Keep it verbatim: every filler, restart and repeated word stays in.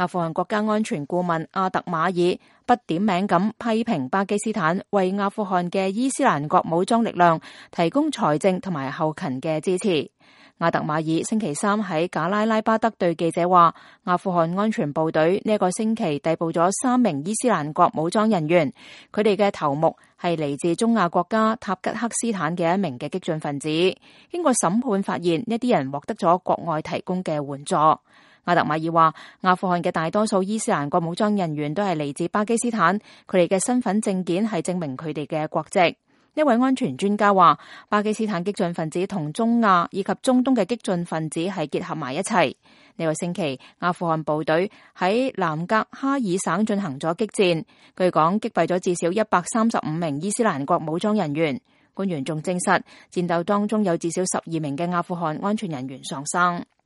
阿富汗國家安全顧問阿特馬爾不點名咁批評巴基斯坦為阿富汗嘅伊斯蘭國武裝力量提供財政同埋後勤嘅支持。阿特馬爾星期三喺賈拉拉巴德對記者話，阿富汗安全部隊呢一個星期逮捕咗三名伊斯蘭國武裝人員，佢哋嘅頭目係嚟自中亞國家塔吉克斯坦嘅一名嘅激進分子。經過審判發現，呢啲人獲得咗國外提供嘅援助。阿特馬爾話，阿富汗嘅大多數伊斯蘭國武裝人員都係嚟自巴基斯坦，佢哋嘅身份證件係證明佢哋嘅國籍。一位安全專家話，巴基斯坦激進分子同中亞以及中東嘅激進分子係結合埋一齊。呢個星期，阿富汗部隊喺南格哈爾省進行咗激戰，據講擊斃咗至少一百三十五名伊斯蘭國武裝人員。官員仲證實，戰鬥當中有至少十二名嘅阿富汗安全人員喪生。